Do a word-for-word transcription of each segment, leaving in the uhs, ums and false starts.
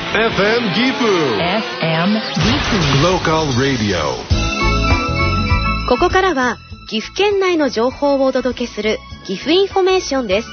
エフエム ギフエフエム ギフ Local Radio。 ここからは岐阜県内の情報をお届けする岐阜インフォメーションです。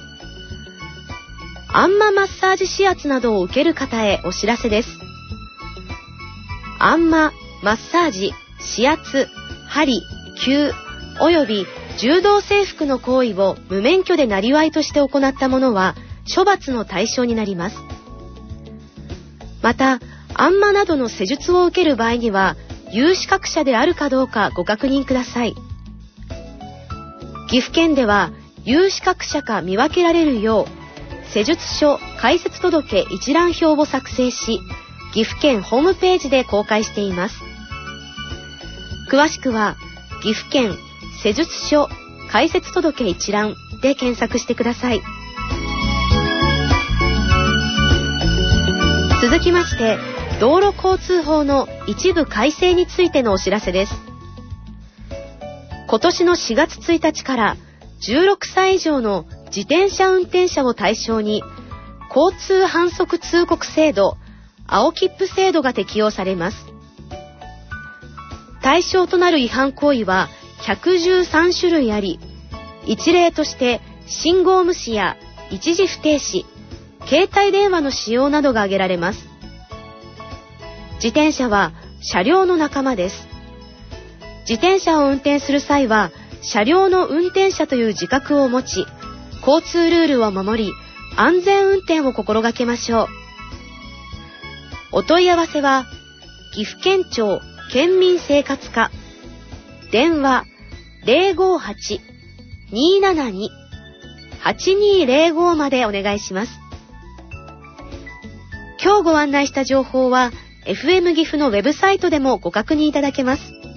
あんまマッサージ指圧などを受ける方へお知らせです。あんま、マッサージ、指圧、針、灸および柔道整復の行為を無免許でなりわいとして行った者は処罰の対象になります。また、あんまなどの施術を受ける場合には有資格者であるかどうかご確認ください。岐阜県では有資格者か見分けられるよう施術書開設届一覧表を作成し、岐阜県ホームページで公開しています。詳しくは岐阜県施術書開設届一覧で検索してください。続きまして、道路交通法の一部改正についてのお知らせです。今年のしがつついたちからじゅうろくさい以上の自転車運転者を対象に交通反則通告制度、青切符制度が適用されます。対象となる違反行為はひゃくじゅうさんしゅるいあり、一例として信号無視や一時不停止、携帯電話の使用などが挙げられます。自転車は車両の仲間です。自転車を運転する際は車両の運転者という自覚を持ち、交通ルールを守り、安全運転を心がけましょう。お問い合わせは岐阜県庁県民生活課、電話 ゼロごはち にーななに はちにーゼロご までお願いします。今日ご案内した情報は エフエム 岐阜のウェブサイトでもご確認いただけます。